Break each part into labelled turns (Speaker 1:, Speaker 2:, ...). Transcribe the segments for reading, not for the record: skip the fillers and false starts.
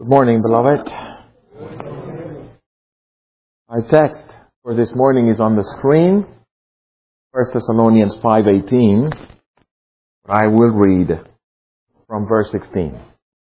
Speaker 1: Good morning, beloved. Our text for this morning is on the screen, 1 Thessalonians 5:18. I will read from verse 16.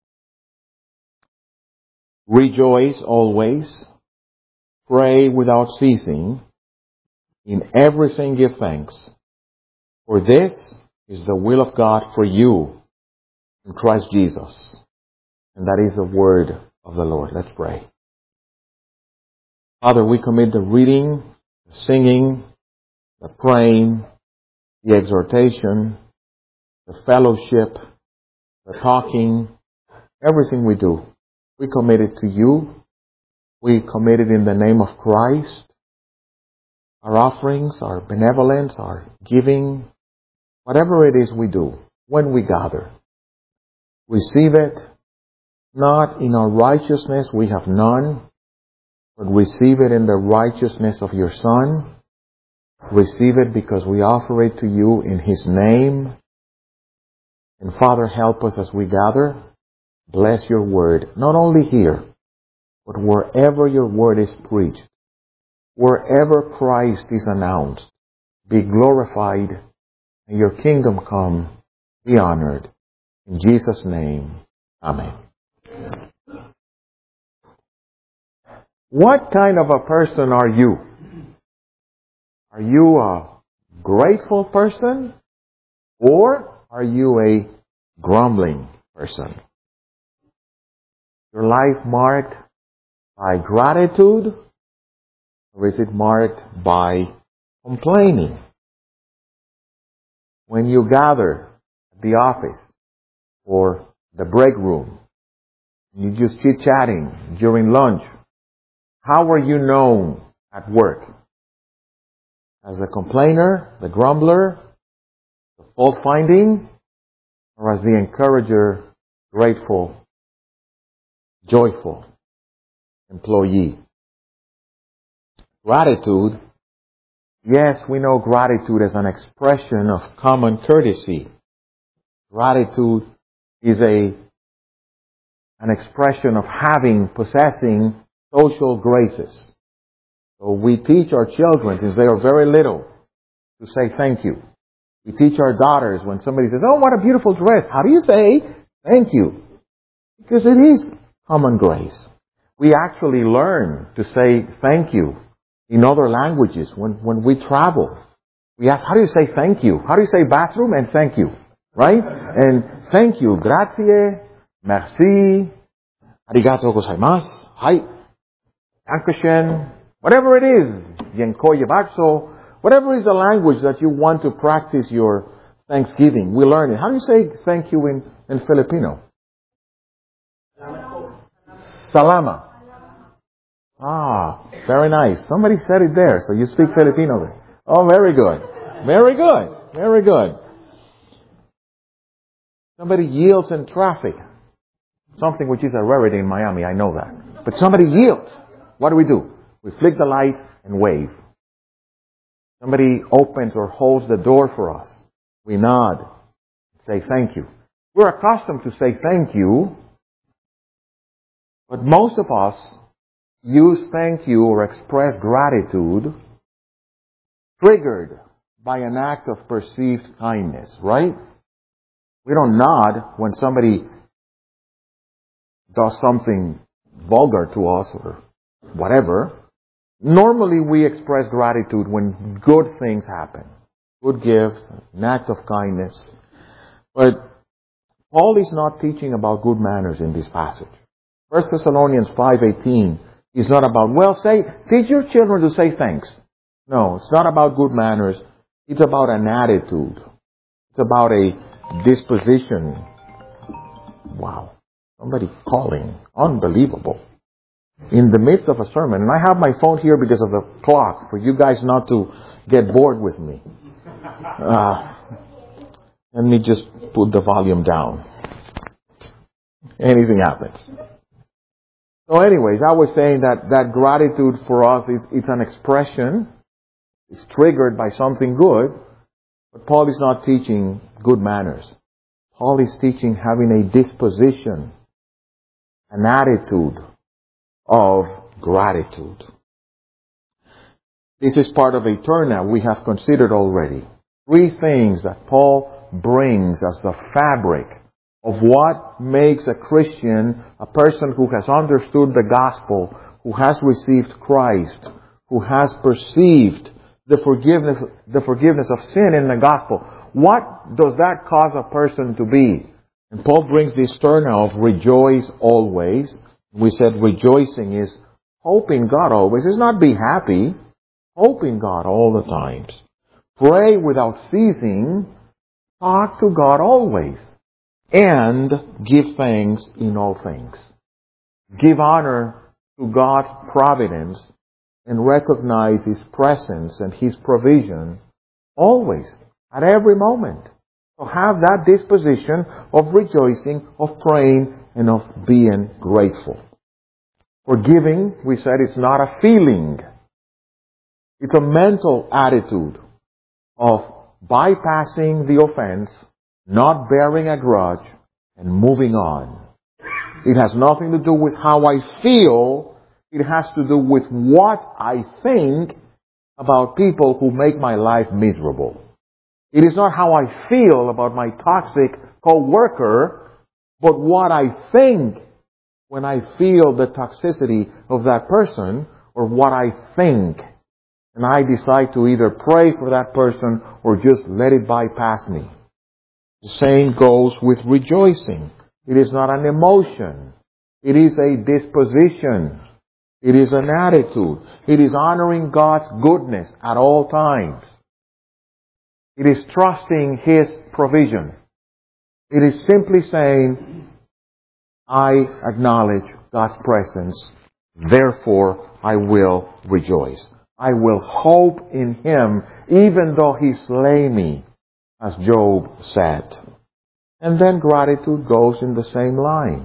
Speaker 1: Rejoice always, pray without ceasing, in everything give thanks, for this is the will of God for you in Christ Jesus. And that is the word of the Lord. Let's pray. Father, we commit the reading, the singing, the praying, the exhortation, the fellowship, the talking, everything we do. We commit it to you. We commit it in the name of Christ. Our offerings, our benevolence, our giving, whatever it is we do, when we gather, receive it. Not in our righteousness, we have none, but receive it in the righteousness of your Son. Receive it because we offer it to you in His name. And Father, help us as we gather. Bless your word, not only here, but wherever your word is preached, wherever Christ is announced. Be glorified, and your kingdom come, be honored. In Jesus' name, amen. What kind of a person are you? Are you a grateful person? Or are you a grumbling person? Your life marked by gratitude? Or is it marked by complaining? When you gather at the office or the break room, you just chit-chatting during lunch, how are you known at work? As the complainer, the grumbler, the fault-finding, or as the encourager, grateful, joyful employee? Gratitude. Yes, we know gratitude as an expression of common courtesy. Gratitude is an expression of possessing social graces. So we teach our children since they are very little to say thank you. We teach our daughters when somebody says, "Oh, what a beautiful dress." How do you say thank you? Because it is common grace. We actually learn to say thank you in other languages when we travel. We ask, how do you say thank you? How do you say bathroom and thank you? Right? And thank you. Grazie. Merci. Arigato gozaimasu. Hai. Dankeschön. Whatever it is. Dziękuję bardzo. Whatever is the language that you want to practice your Thanksgiving, we learn it. How do you say thank you in Filipino? Salama. Ah, very nice. Somebody said it there, so you speak Filipino. Oh, very good. Very good. Very good. Somebody yields in traffic. Something which is a rarity in Miami, I know that. But somebody yields. What do? We flick the lights and wave. Somebody opens or holds the door for us. We nod. Say thank you. We're accustomed to say thank you, but most of us use thank you or express gratitude triggered by an act of perceived kindness, right? We don't nod when somebody does something vulgar to us or whatever. Normally we express gratitude when good things happen. Good gift, an act of kindness. But Paul is not teaching about good manners in this passage. 1 Thessalonians 5:18 is not about, teach your children to say thanks. No, it's not about good manners. It's about an attitude. It's about a disposition. Wow. Somebody calling. Unbelievable. In the midst of a sermon. And I have my phone here because of the clock for you guys not to get bored with me. Let me just put the volume down. Anything happens. So anyways, I was saying that gratitude for us it's an expression. It's triggered by something good. But Paul is not teaching good manners. Paul is teaching having a disposition, an attitude of gratitude. This is part of a turnout we have considered already. 3 things that Paul brings as the fabric of what makes a Christian a person who has understood the gospel, who has received Christ, who has perceived the forgiveness of sin in the gospel. What does that cause a person to be? And Paul brings this turnout of rejoice always. We said rejoicing is hoping God always. It's not be happy. Hoping God all the times. Pray without ceasing. Talk to God always. And give thanks in all things. Give honor to God's providence and recognize His presence and His provision always, at every moment. So have that disposition of rejoicing, of praying, and of being grateful. Forgiving, we said, it's not a feeling. It's a mental attitude of bypassing the offense, not bearing a grudge, and moving on. It has nothing to do with how I feel. It has to do with what I think about people who make my life miserable. It is not how I feel about my toxic co-worker, but what I think when I feel the toxicity of that person, or what I think. And I decide to either pray for that person or just let it bypass me. The same goes with rejoicing. It is not an emotion. It is a disposition. It is an attitude. It is honoring God's goodness at all times. It is trusting His provision. It is simply saying, I acknowledge God's presence, therefore I will rejoice. I will hope in Him, even though He slay me, as Job said. And then gratitude goes in the same line.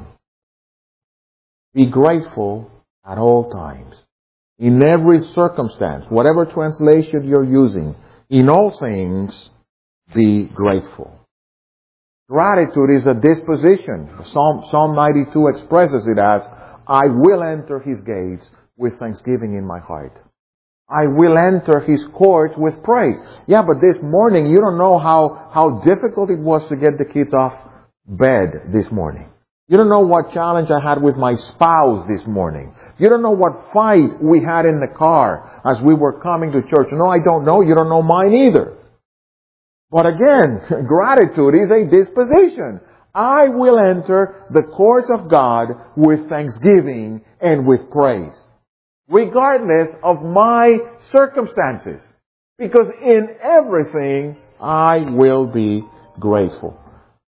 Speaker 1: Be grateful at all times. In every circumstance, whatever translation you're using, in all things, be grateful. Gratitude is a disposition. Psalm 92 expresses it as, I will enter His gates with thanksgiving in my heart. I will enter His courts with praise. Yeah, but this morning, you don't know how difficult it was to get the kids off bed this morning. You don't know what challenge I had with my spouse this morning. You don't know what fight we had in the car as we were coming to church. No, I don't know. You don't know mine either. But again, gratitude is a disposition. I will enter the courts of God with thanksgiving and with praise, regardless of my circumstances. Because in everything, I will be grateful.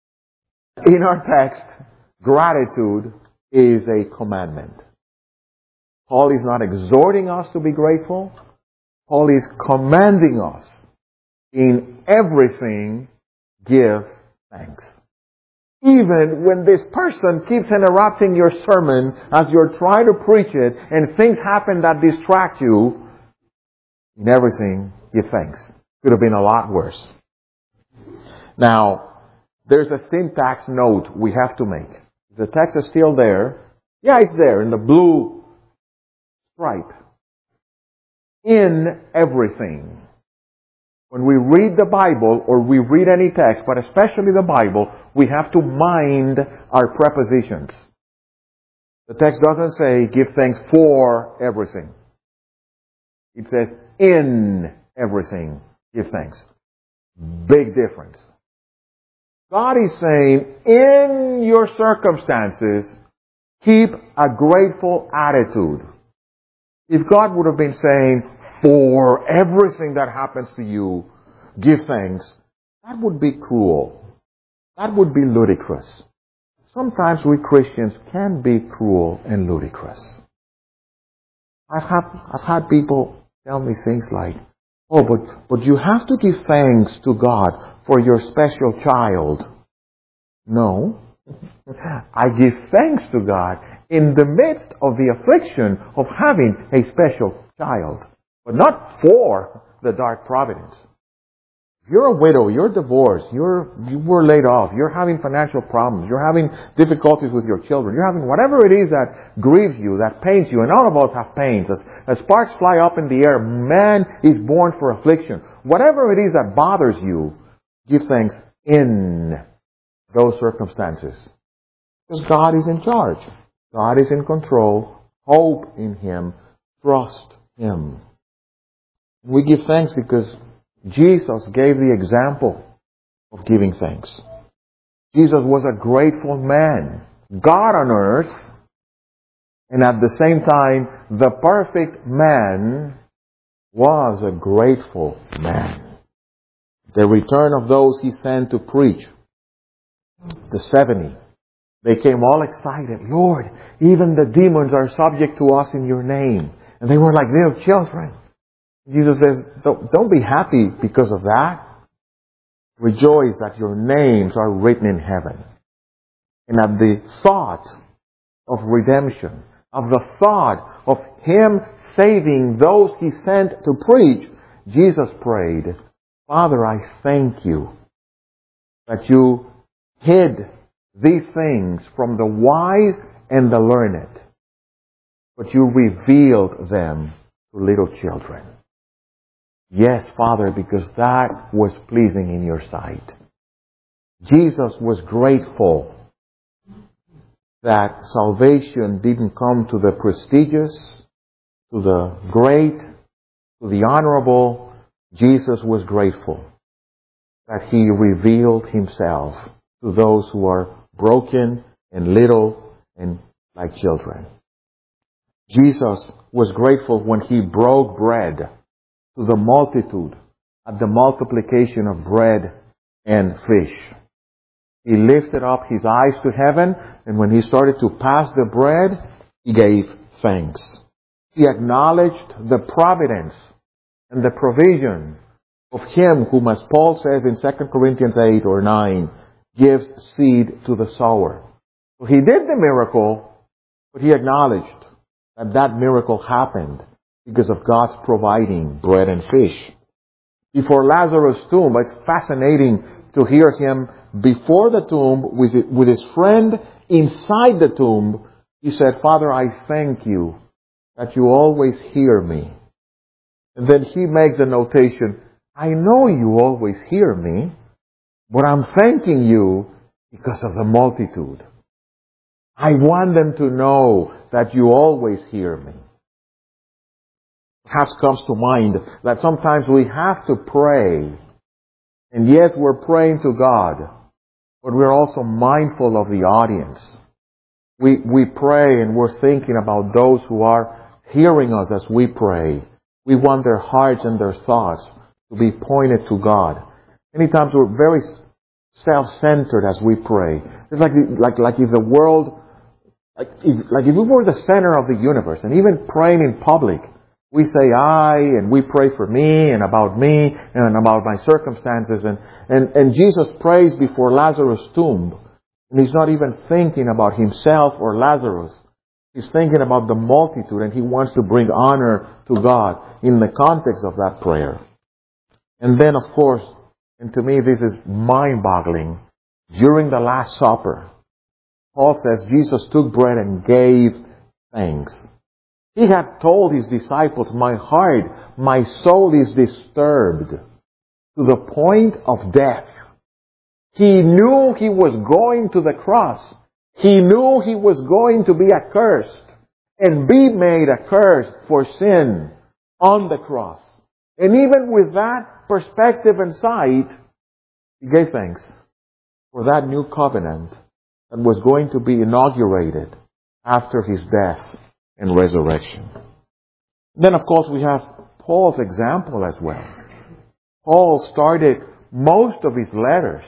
Speaker 1: In our text, gratitude is a commandment. Paul is not exhorting us to be grateful. Paul is commanding us, in everything, give thanks. Even when this person keeps interrupting your sermon as you're trying to preach it and things happen that distract you, in everything, give thanks. Could have been a lot worse. Now, there's a syntax note we have to make. The text is still there. Yeah, it's there in the blue stripe. In everything. When we read the Bible, or we read any text, but especially the Bible, we have to mind our prepositions. The text doesn't say, give thanks for everything. It says, in everything, give thanks. Big difference. God is saying, in your circumstances, keep a grateful attitude. If God would have been saying, for everything that happens to you, give thanks, that would be cruel. That would be ludicrous. Sometimes we Christians can be cruel and ludicrous. I've had people tell me things like, oh, but you have to give thanks to God for your special child. No. I give thanks to God in the midst of the affliction of having a special child. But not for the dark providence. You're a widow, you're divorced, you were laid off, you're having financial problems, you're having difficulties with your children, you're having whatever it is that grieves you, that pains you, and all of us have pains. As sparks fly up in the air, man is born for affliction. Whatever it is that bothers you, give thanks in those circumstances. Because God is in charge. God is in control. Hope in Him. Trust Him. We give thanks because Jesus gave the example of giving thanks. Jesus was a grateful man. God on earth, and at the same time, the perfect man was a grateful man. The return of those He sent to preach, the 70, they came all excited. Lord, even the demons are subject to us in your name. And they were like little children. Jesus says, don't be happy because of that. Rejoice that your names are written in heaven. And at the thought of redemption, of the thought of Him saving those He sent to preach, Jesus prayed, Father, I thank you that you hid these things from the wise and the learned, but you revealed them to little children. Yes, Father, because that was pleasing in your sight. Jesus was grateful that salvation didn't come to the prestigious, to the great, to the honorable. Jesus was grateful that He revealed Himself to those who are broken and little and like children. Jesus was grateful when He broke bread to the multitude at the multiplication of bread and fish. He lifted up His eyes to heaven, and when He started to pass the bread, He gave thanks. He acknowledged the providence and the provision of Him whom, as Paul says in 2 Corinthians 8 or 9, gives seed to the sower. So He did the miracle, but He acknowledged that that miracle happened because of God's providing bread and fish. Before Lazarus' tomb, it's fascinating to hear him before the tomb with his friend inside the tomb. He said, Father, I thank you that you always hear me. And then he makes the notation, I know you always hear me, but I'm thanking you because of the multitude. I want them to know that you always hear me. Perhaps comes to mind that sometimes we have to pray. And yes, we're praying to God, but we're also mindful of the audience. We pray and we're thinking about those who are hearing us as we pray. We want their hearts and their thoughts to be pointed to God. Many times we're very self-centered as we pray. It's like if the world, like if we were the center of the universe, and even praying in public, we say I, and we pray for me, and about my circumstances, and Jesus prays before Lazarus' tomb, and He's not even thinking about Himself or Lazarus. He's thinking about the multitude, and He wants to bring honor to God in the context of that prayer. And then, of course, and to me this is mind-boggling, during the Last Supper, Paul says Jesus took bread and gave thanks. He had told His disciples, my heart, my soul is disturbed to the point of death. He knew He was going to the cross. He knew He was going to be accursed and be made accursed for sin on the cross. And even with that perspective and sight, He gave thanks for that new covenant that was going to be inaugurated after His death and resurrection. Then, of course, we have Paul's example as well. Paul started most of his letters.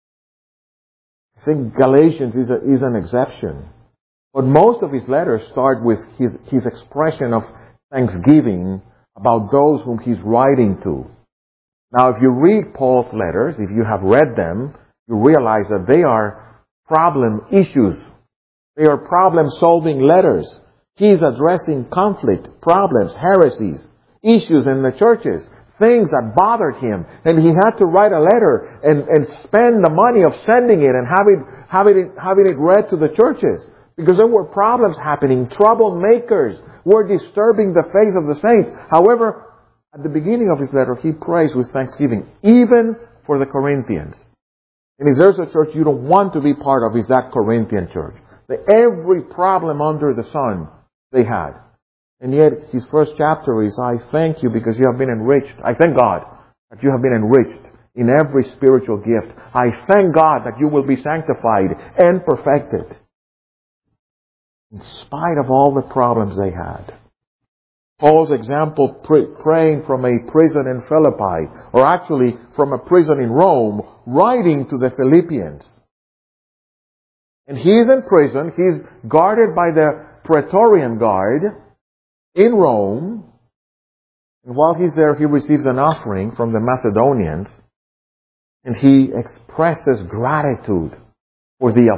Speaker 1: I think Galatians is an exception. But most of his letters start with his expression of thanksgiving about those whom he's writing to. Now, if you read Paul's letters, if you have read them, you realize that they are problem issues. They are problem-solving letters. He's addressing conflict, problems, heresies, issues in the churches, things that bothered him. And he had to write a letter and spend the money of sending it and having it read to the churches. Because there were problems happening. Troublemakers were disturbing the faith of the saints. However, at the beginning of his letter, he prays with thanksgiving, even for the Corinthians. And if there's a church you don't want to be part of, is that Corinthian church. Every problem under the sun they had. And yet, his first chapter is, I thank you because you have been enriched. I thank God that you have been enriched in every spiritual gift. I thank God that you will be sanctified and perfected. In spite of all the problems they had. Paul's example, praying from a prison in Philippi, or actually from a prison in Rome, writing to the Philippians. And he's in prison. He's guarded by the Praetorian Guard in Rome. And while he's there, he receives an offering from the Macedonians. And he expresses gratitude for the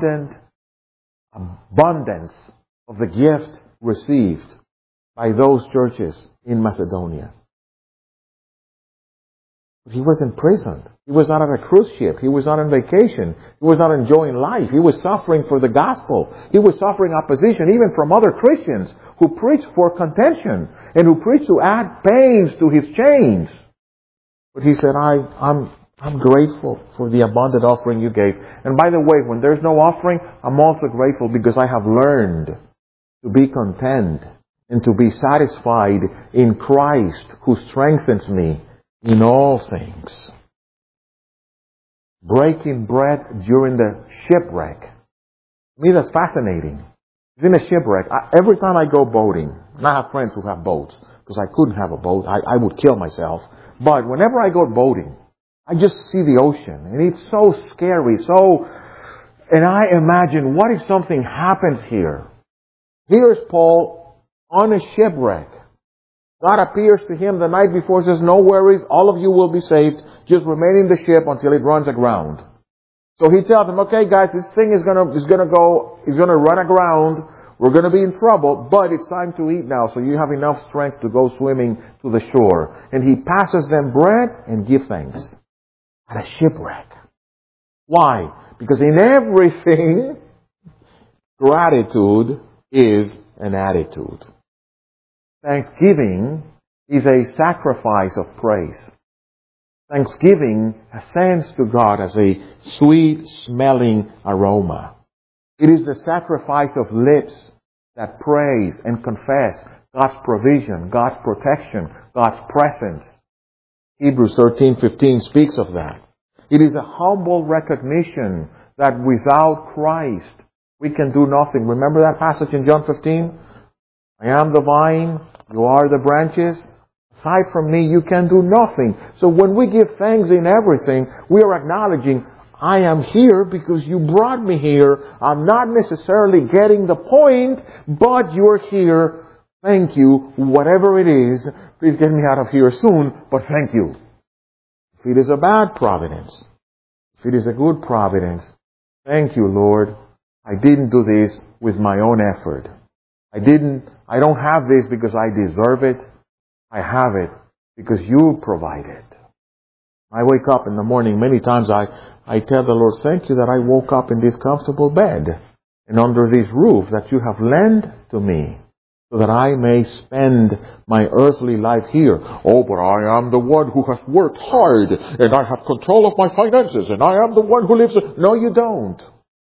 Speaker 1: abundance of the gift received by those churches in Macedonia. He was in prison. He was not on a cruise ship. He was not on vacation. He was not enjoying life. He was suffering for the gospel. He was suffering opposition even from other Christians who preached for contention and who preached to add pains to his chains. But he said, I'm grateful for the abundant offering you gave. And by the way, when there's no offering, I'm also grateful because I have learned to be content and to be satisfied in Christ who strengthens me in all things. Breaking bread during the shipwreck. To me, that's fascinating. It's in a shipwreck. Every time I go boating, and I have friends who have boats, because I couldn't have a boat, I would kill myself. But whenever I go boating, I just see the ocean, and it's so scary, and I imagine, what if something happens here? Here's Paul on a shipwreck. God appears to him the night before, says, no worries, all of you will be saved. Just remain in the ship until it runs aground. So he tells them, okay guys, this thing is gonna run aground. We're gonna be in trouble, but it's time to eat now, so you have enough strength to go swimming to the shore. And he passes them bread and gives thanks. At a shipwreck. Why? Because in everything, gratitude is an attitude. Thanksgiving is a sacrifice of praise. Thanksgiving ascends to God as a sweet-smelling aroma. It is the sacrifice of lips that praise and confess God's provision, God's protection, God's presence. Hebrews 13:15 speaks of that. It is a humble recognition that without Christ we can do nothing. Remember that passage in John 15? I am the vine, you are the branches. Aside from me, you can do nothing. So when we give thanks in everything, we are acknowledging, I am here because you brought me here. I'm not necessarily getting the point, but you're here. Thank you. Whatever it is, please get me out of here soon, but thank you. If it is a bad providence, if it is a good providence, thank you, Lord. I didn't do this with my own effort. I don't have this because I deserve it. I have it because you provide it. I wake up in the morning, many times I tell the Lord, thank you that I woke up in this comfortable bed and under this roof that you have lent to me so that I may spend my earthly life here. Oh, but I am the one who has worked hard and I have control of my finances and I am the one who lives. No, you don't.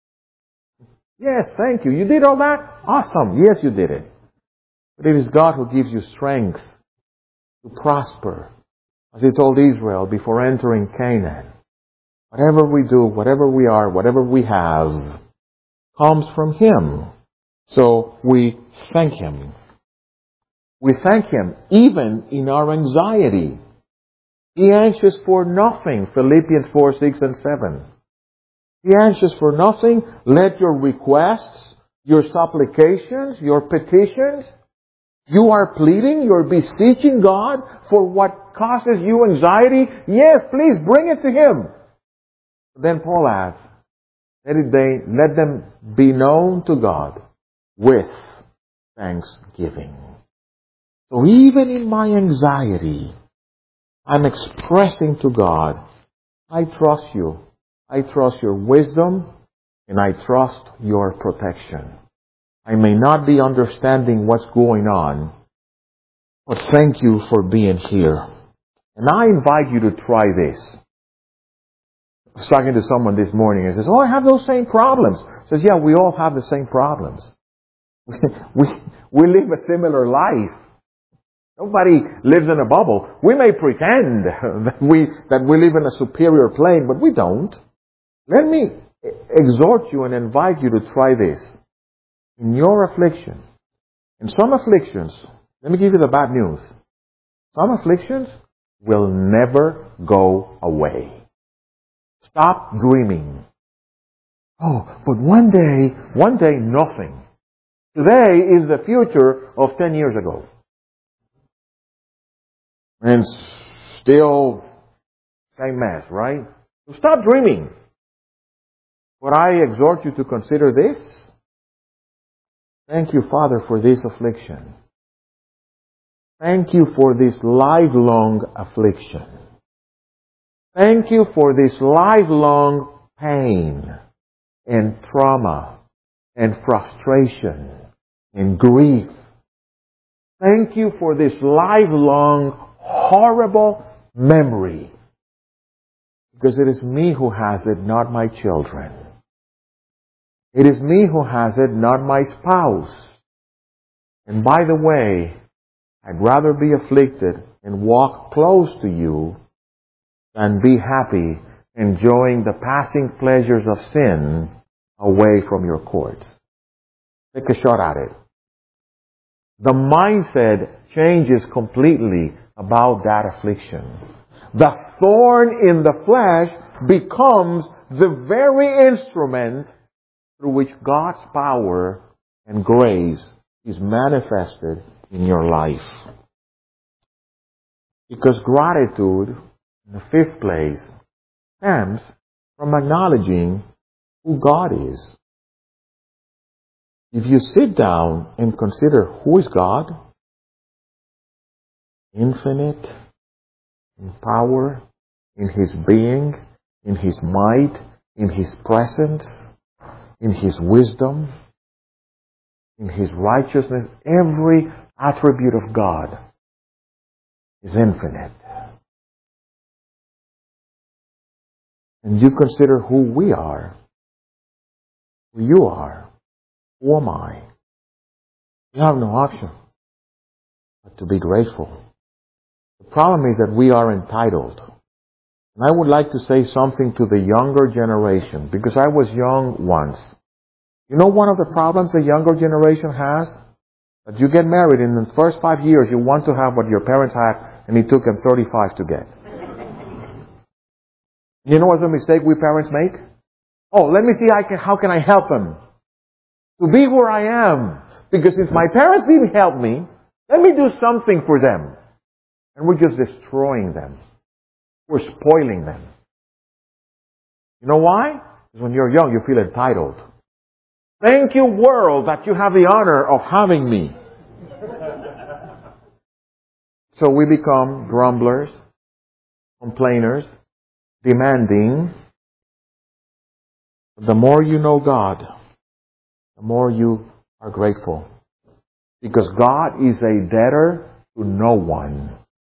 Speaker 1: Yes, thank you. You did all that? Awesome. Yes, you did it. But it is God who gives you strength to prosper. As He told Israel before entering Canaan, whatever we do, whatever we are, whatever we have, comes from Him. So we thank Him. We thank Him even in our anxiety. Be anxious for nothing, Philippians 4:6 and 7. Be anxious for nothing. Let your requests, your supplications, your petitions, you are pleading, you're beseeching God for what causes you anxiety. Yes, please bring it to Him. Then Paul adds, let them be known to God with thanksgiving. So even in my anxiety, I'm expressing to God, I trust you. I trust your wisdom, and I trust your protection. I may not be understanding what's going on, but thank you for being here. And I invite you to try this. I was talking to someone this morning and says, oh, I have those same problems. Says, yeah, we all have the same problems. we live a similar life. Nobody lives in a bubble. We may pretend that we live in a superior plane, but we don't. Let me exhort you and invite you to try this. In your affliction, in some afflictions, let me give you the bad news. Some afflictions will never go away. Stop dreaming. Oh, but one day nothing. Today is the future of 10 years ago. And still same mess, right? So stop dreaming. But I exhort you to consider this. Thank you, Father, for this affliction. Thank you for this lifelong affliction. Thank you for this lifelong pain and trauma and frustration and grief. Thank you for this lifelong horrible memory. Because it is me who has it, not my children. It is me who has it, not my spouse. And by the way, I'd rather be afflicted and walk close to you than be happy enjoying the passing pleasures of sin away from your court. Take a shot at it. The mindset changes completely about that affliction. The thorn in the flesh becomes the very instrument through which God's power and grace is manifested in your life. Because gratitude, in the fifth place, stems from acknowledging who God is. If you sit down and consider who is God, infinite in power, in His being, in His might, in His presence, in His wisdom, in His righteousness, every attribute of God is infinite. And you consider who we are, who you are, who am I? You have no option but to be grateful. The problem is that we are entitled. And I would like to say something to the younger generation, because I was young once. You know one of the problems the younger generation has? That you get married and in the first 5 years you want to have what your parents had and it took them 35 to get. You know what's a mistake we parents make? Oh, let me see how can I help them to be where I am. Because since my parents didn't help me, let me do something for them. And we're just destroying them. We're spoiling them. You know why? Because when you're young, you feel entitled. Thank you, world, that you have the honor of having me. So we become grumblers, complainers, demanding. The more you know God, the more you are grateful. Because God is a debtor to no one.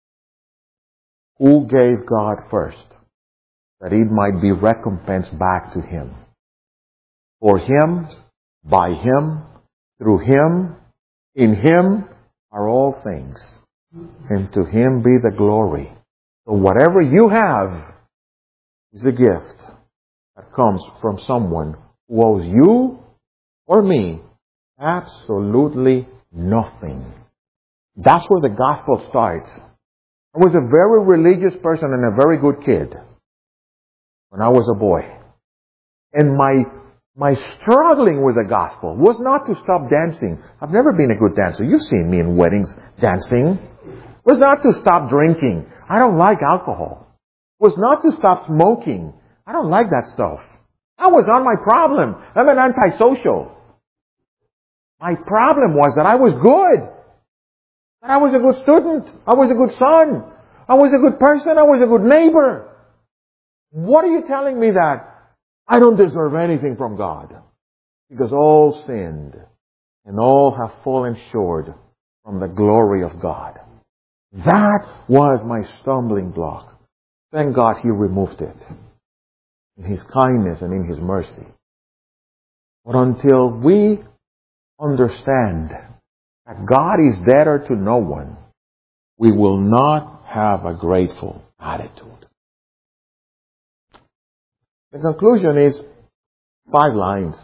Speaker 1: Who gave God first, that it might be recompensed back to Him? For Him, by Him, through Him, in Him are all things. And to Him be the glory. So whatever you have is a gift that comes from someone who owes you or me absolutely nothing. That's where the gospel starts. I was a very religious person and a very good kid when I was a boy. And my struggling with the gospel was not to stop dancing. I've never been a good dancer. You've seen me in weddings dancing. It was not to stop drinking. I don't like alcohol. It was not to stop smoking. I don't like that stuff. That was not my problem. I'm an antisocial. My problem was that I was good. That I was a good student. I was a good son. I was a good person. I was a good neighbor. What are you telling me that I don't deserve anything from God? Because all sinned and all have fallen short from the glory of God. That was my stumbling block. Thank God He removed it in His kindness and in His mercy. But until we understand that God is debtor to no one, we will not have a grateful attitude. The conclusion is 5 lines.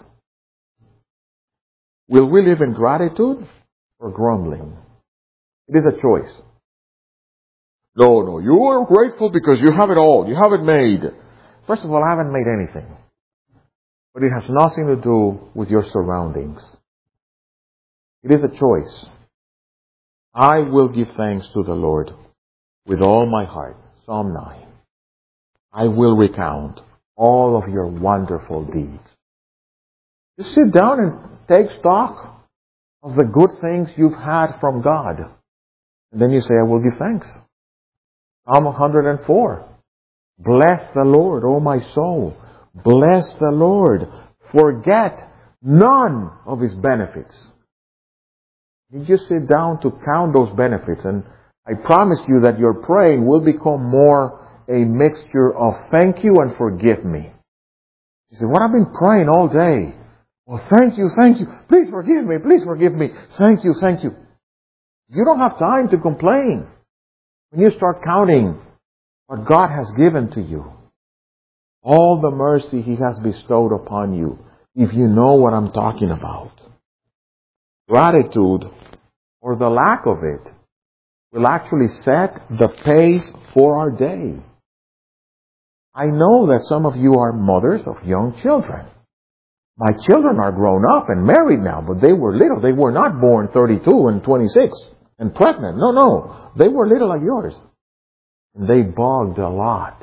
Speaker 1: Will we live in gratitude or grumbling? It is a choice. No, you are grateful because you have it all. You have it made. First of all, I haven't made anything. But it has nothing to do with your surroundings. It is a choice. I will give thanks to the Lord with all my heart. Psalm 9. I will recount all of your wonderful deeds. Just sit down and take stock of the good things you've had from God. And then you say, I will give thanks. Psalm 104. Bless the Lord, O my soul. Bless the Lord. Forget none of His benefits. You just sit down to count those benefits, and I promise you that your praying will become more a mixture of thank you and forgive me. You say, what I've been praying all day? Well, thank you. Please forgive me. Thank you. You don't have time to complain. When you start counting what God has given to you, all the mercy He has bestowed upon you, if you know what I'm talking about. Gratitude, or the lack of it, will actually set the pace for our day. I know that some of you are mothers of young children. My children are grown up and married now, but they were little. They were not born 32 and 26 and pregnant. No. They were little like yours. And they bugged a lot.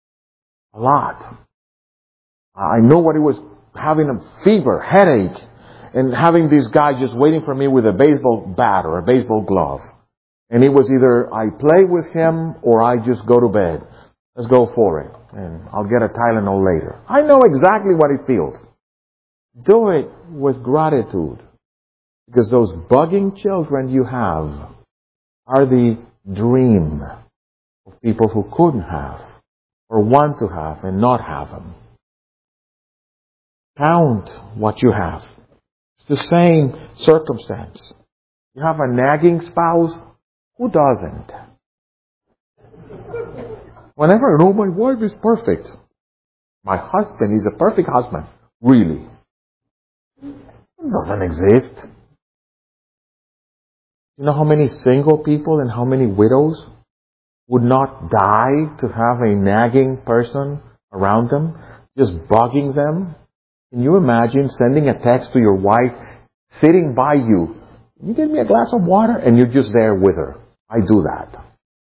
Speaker 1: I know what it was, having a fever, headache, and having this guy just waiting for me with a baseball bat or a baseball glove. And it was either I play with him or I just go to bed. Let's go for it. And I'll get a Tylenol later. I know exactly what it feels. Do it with gratitude. Because those bugging children you have are the dream of people who couldn't have or want to have and not have them. Count what you have. It's the same circumstance. You have a nagging spouse. Who doesn't? Whenever I know my wife is perfect. My husband is a perfect husband. Really. It doesn't exist. You know how many single people and how many widows would not die to have a nagging person around them, just bugging them? Can you imagine sending a text to your wife, sitting by you, "Can you get me a glass of water?" And you're just there with her. I do that.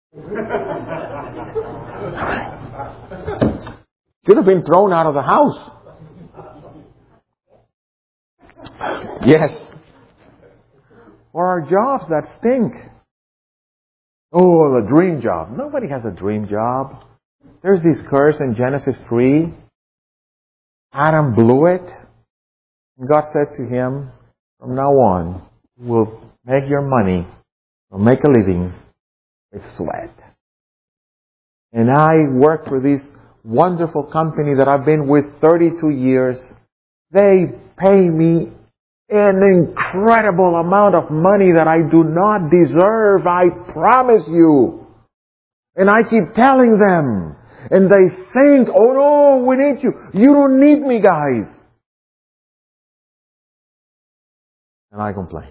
Speaker 1: Should have been thrown out of the house. Yes. Or our jobs that stink. Oh, the dream job. Nobody has a dream job. There's this curse in Genesis 3. Adam blew it. And God said to him, from now on, we'll make your money, we'll make a living with sweat. And I work for this wonderful company that I've been with 32 years. They pay me an incredible amount of money that I do not deserve, I promise you. And I keep telling them. And they think, oh no, we need you. You don't need me, guys. And I complain.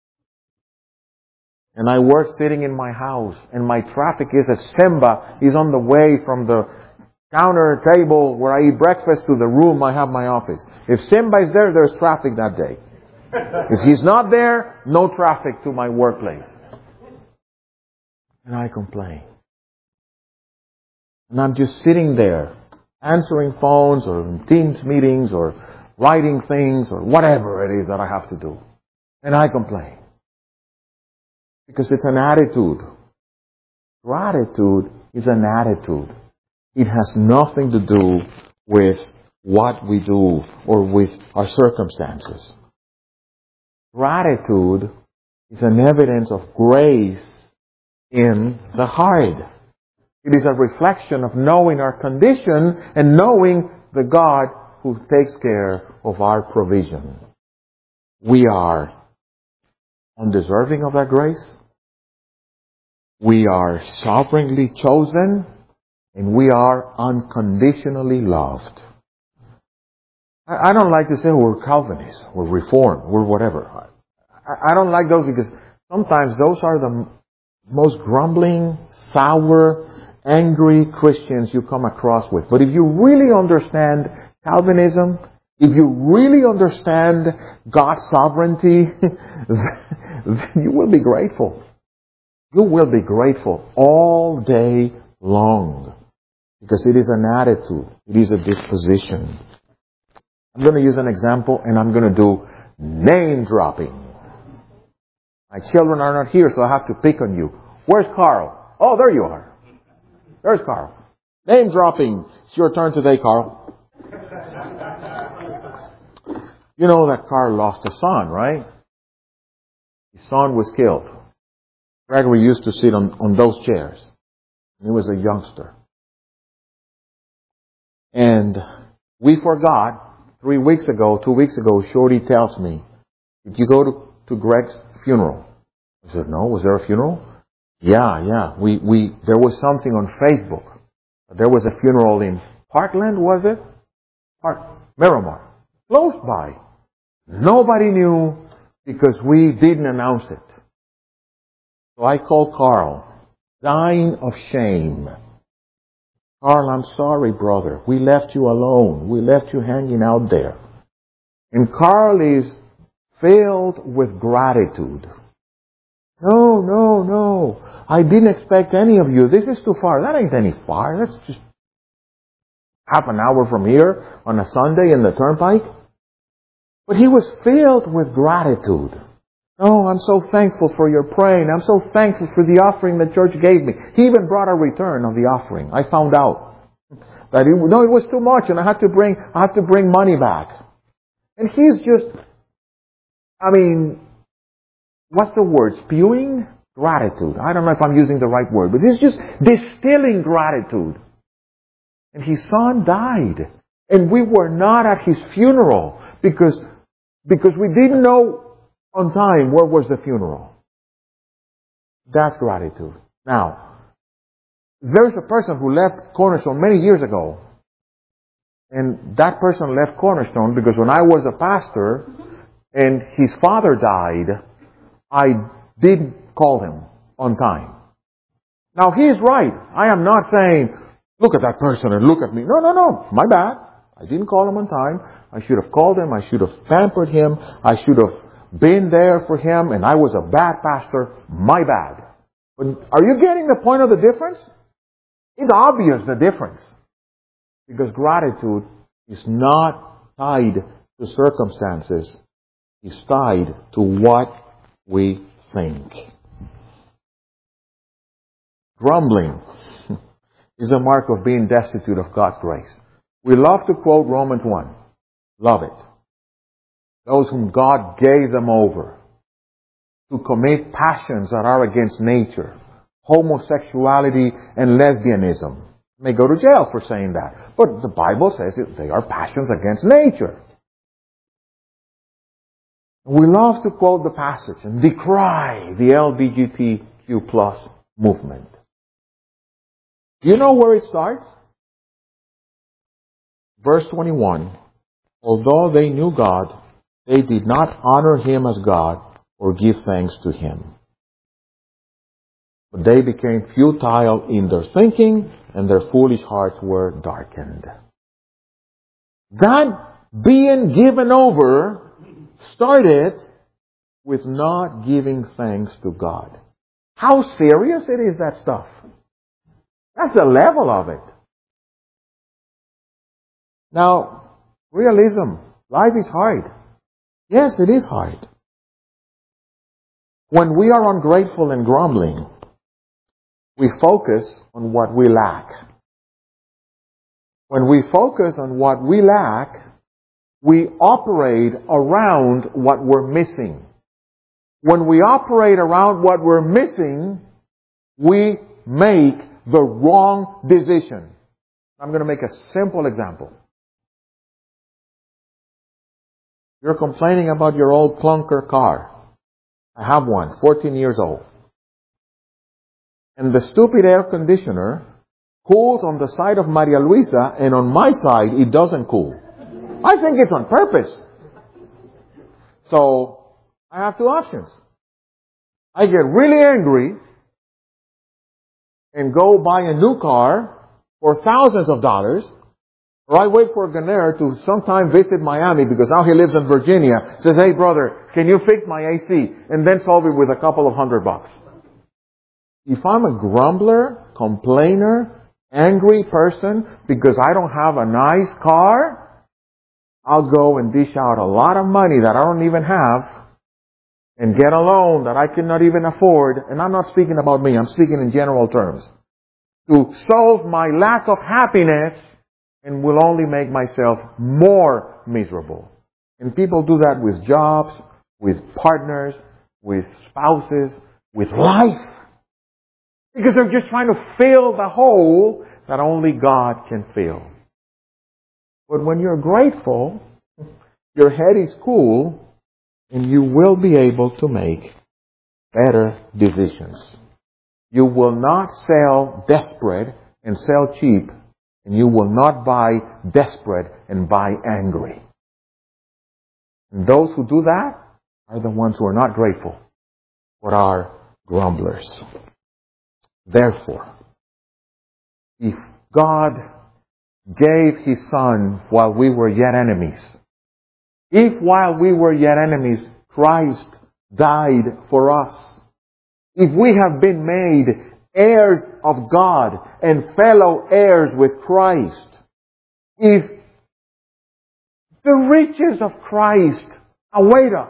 Speaker 1: And I work sitting in my house, and my traffic is at Simba. He's on the way from the counter table where I eat breakfast to the room I have my office. If Simba is there, there's traffic that day. If he's not there, no traffic to my workplace. And I complain. And I'm just sitting there, answering phones or in Teams meetings or writing things or whatever it is that I have to do. And I complain. Because it's an attitude. Gratitude is an attitude. It has nothing to do with what we do or with our circumstances. Gratitude is an evidence of grace in the heart. It is a reflection of knowing our condition and knowing the God who takes care of our provision. We are undeserving of that grace. We are sovereignly chosen, and we are unconditionally loved. I don't like to say we're Calvinists, we're Reformed, we're whatever. I don't like those because sometimes those are the most grumbling, sour, angry Christians you come across with. But if you really understand Calvinism, if you really understand God's sovereignty, then you will be grateful. You will be grateful all day long. Because it is an attitude. It is a disposition. I'm going to use an example and I'm going to do name dropping. My children are not here, so I have to pick on you. Where's Carl? Oh, there you are. There's Carl. Name dropping. It's your turn today, Carl. You know that Carl lost a son, right? His son was killed. Gregory used to sit on those chairs. He was a youngster. And we forgot, 2 weeks ago, Shorty tells me, did you go to Greg's funeral? I said, no, was there a funeral? Yeah. There was something on Facebook. There was a funeral in Parkland, was it? Miramar. Close by. Nobody knew because we didn't announce it. So I called Carl, dying of shame. Carl, I'm sorry, brother. We left you alone. We left you hanging out there. And Carl is filled with gratitude. No. I didn't expect any of you. This is too far. That ain't any far. That's just half an hour from here on a Sunday in the turnpike. But he was filled with gratitude. Oh, I'm so thankful for your praying. I'm so thankful for the offering the church gave me. He even brought a return of the offering. I found out that it was too much and I had to bring money back. And he's just, what's the word? Spewing gratitude. I don't know if I'm using the right word, but he's just distilling gratitude. And his son died. And we were not at his funeral because we didn't know on time where was the funeral. That's gratitude. Now, there's a person who left Cornerstone many years ago. And that person left Cornerstone because when I was a pastor and his father died, I didn't call him on time. Now, he is right. I am not saying, look at that person and look at me. No. My bad. I didn't call him on time. I should have called him. I should have pampered him. I should have been there for him. And I was a bad pastor. My bad. But are you getting the point of the difference? It's obvious the difference. Because gratitude is not tied to circumstances. It's tied to what we think. Grumbling is a mark of being destitute of God's grace. We love to quote Romans 1. Love it. Those whom God gave them over to commit passions that are against nature, homosexuality and lesbianism. May go to jail for saying that. But the Bible says they are passions against nature. We love to quote the passage and decry the LGBTQ plus movement. Do you know where it starts? Verse 21. Although they knew God, they did not honor Him as God or give thanks to Him. But they became futile in their thinking, and their foolish hearts were darkened. That being given over started with not giving thanks to God. How serious it is, that stuff. That's the level of it. Now, realism. Life is hard. Yes, it is hard. When we are ungrateful and grumbling, we focus on what we lack. When we focus on what we lack, we operate around what we're missing. When we operate around what we're missing, we make the wrong decision. I'm going to make a simple example. You're complaining about your old clunker car. I have one, 14 years old. And the stupid air conditioner cools on the side of Maria Luisa, and on my side, it doesn't cool. I think it's on purpose. So, I have two options. I get really angry and go buy a new car for thousands of dollars, or I wait for Ganer to sometime visit Miami because now he lives in Virginia. Says, hey brother, can you fix my AC? And then solve it with a couple of $100. If I'm a grumbler, complainer, angry person because I don't have a nice car, I'll go and dish out a lot of money that I don't even have and get a loan that I cannot even afford. And I'm not speaking about me, I'm speaking in general terms. To solve my lack of happiness, and will only make myself more miserable. And people do that with jobs, with partners, with spouses, with life. Because they're just trying to fill the hole that only God can fill. But when you're grateful, your head is cool, and you will be able to make better decisions. You will not sell desperate and sell cheap. And you will not buy desperate and buy angry. And those who do that are the ones who are not grateful, but are grumblers. Therefore, if God gave His Son while we were yet enemies, if while we were yet enemies, Christ died for us, if we have been made heirs of God and fellow heirs with Christ, if the riches of Christ await us,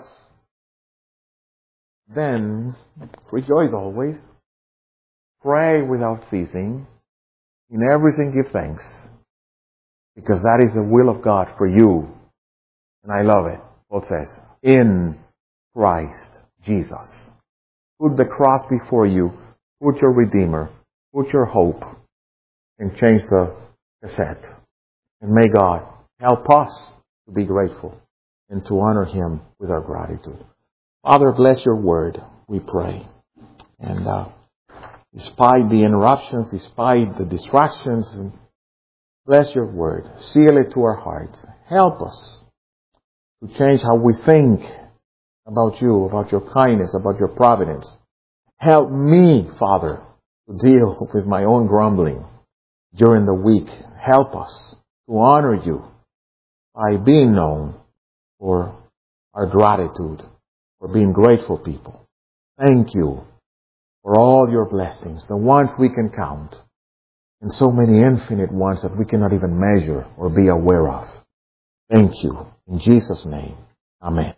Speaker 1: then rejoice always, pray without ceasing, in everything give thanks, because that is the will of God for you. And I love it. Paul says, in Christ Jesus. Put the cross before you. Put your Redeemer, put your hope, and change the cassette. And may God help us to be grateful and to honor Him with our gratitude. Father, bless your word, we pray. And despite the interruptions, despite the distractions, bless your word. Seal it to our hearts. Help us to change how we think about you, about your kindness, about your providence. Help me, Father, to deal with my own grumbling during the week. Help us to honor you by being known for our gratitude, for being grateful people. Thank you for all your blessings, the ones we can count, and so many infinite ones that we cannot even measure or be aware of. Thank you. In Jesus' name, amen.